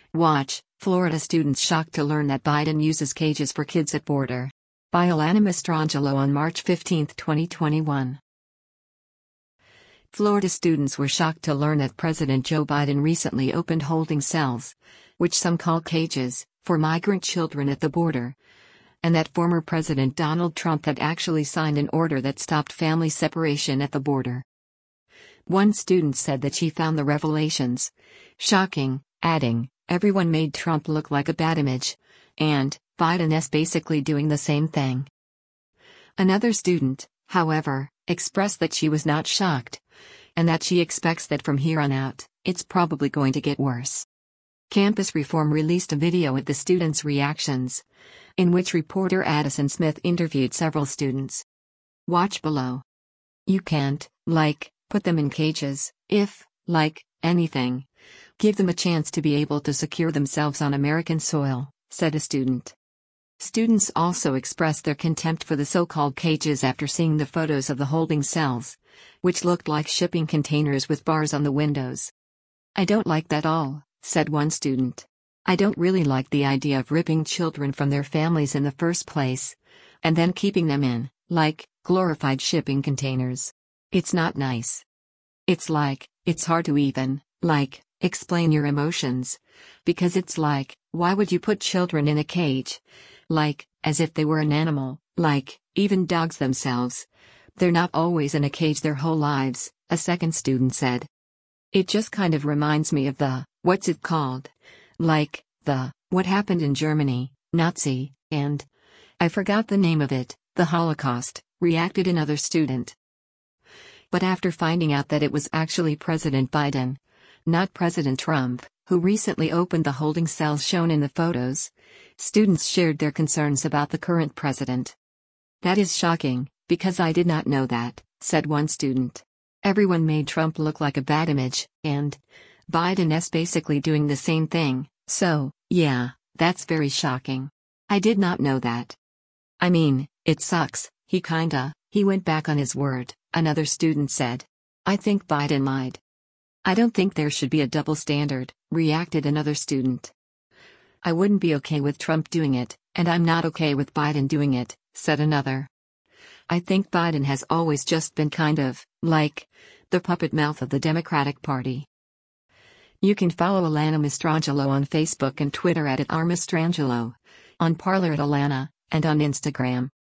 Watch, Florida students shocked to learn that Biden uses cages for kids at border. By Alana Mastrangelo on March 15, 2021. Florida students were shocked to learn that President Joe Biden recently opened holding cells, which some call cages, for migrant children at the border, and that former President Donald Trump had actually signed an order that stopped family separation at the border. One student said that she found the revelations shocking, adding, "Everyone made Trump look like a bad image, and Biden's basically doing the same thing." Another student, however, expressed that she was not shocked, and that she expects that from here on out, it's probably going to get worse. Campus Reform released a video with the students' reactions, in which reporter Addison Smith interviewed several students. Watch below. You can't, put them in cages, if, anything. Give them a chance to be able to secure themselves on American soil, said a student. Students also expressed their contempt for the so-called cages after seeing the photos of the holding cells, which looked like shipping containers with bars on the windows. "I don't like that all," said one student. "I don't really like the idea of ripping children from their families in the first place, and then keeping them in, glorified shipping containers. It's not nice. It's hard to even, explain your emotions, because it's why would you put children in a cage? As if they were an animal, even dogs themselves. They're not always in a cage their whole lives," a second student said. "It just kind of reminds me of what's it called? What happened in Germany, Nazi, and I forgot the name of it, the Holocaust," reacted another student. But after finding out that it was actually President Biden, not President Trump, who recently opened the holding cells shown in the photos, students shared their concerns about the current president. "That is shocking, because I did not know that," said one student. "Everyone made Trump look like a bad image, and Biden's basically doing the same thing, so, yeah, that's very shocking. I did not know that. I mean, it sucks, he went back on his word," another student said. "I think Biden lied. I don't think there should be a double standard," reacted another student. "I wouldn't be okay with Trump doing it, and I'm not okay with Biden doing it," said another. "I think Biden has always just been kind of, the puppet mouth of the Democratic Party." You can follow Alana Mastrangelo on Facebook and Twitter at @rmastrangelo, on Parler @Alana, and on Instagram